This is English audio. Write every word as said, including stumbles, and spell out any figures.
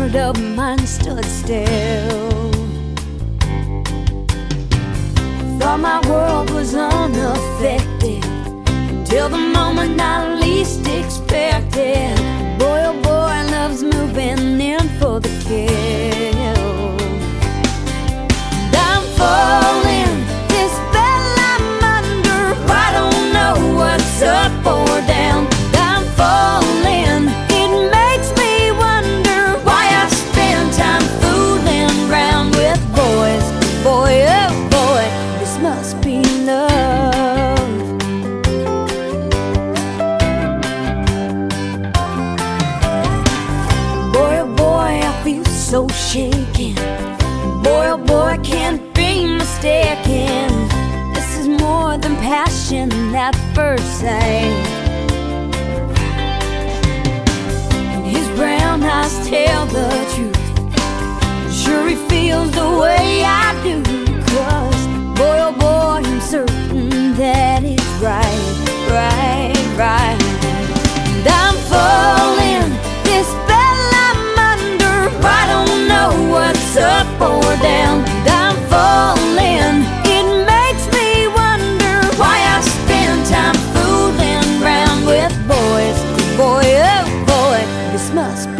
heart of mine stood still. Thought my world was unaffected till the moment I least expected. Boy, oh boy, love's moving in for the kill. And I'm falling, this spell I'm under. I don't know what's up or down. I'm falling, it makes me wonder why I spend time fooling around with boys. Boy, oh boy, this must be love. Boy, oh boy, I feel so shaken. Boy, oh boy, can't be mistaken. This is more than passion at first sight. His brown eyes tell the truth. Sure he feels the way I do. 'Cause boy, oh boy, I'm certain that it's right, right, right. And I'm falling, this spell I'm under. I don't know what's up or down. And I'm falling, it makes me wonder why I spend time fooling around with boys. Boy, oh boy, this must be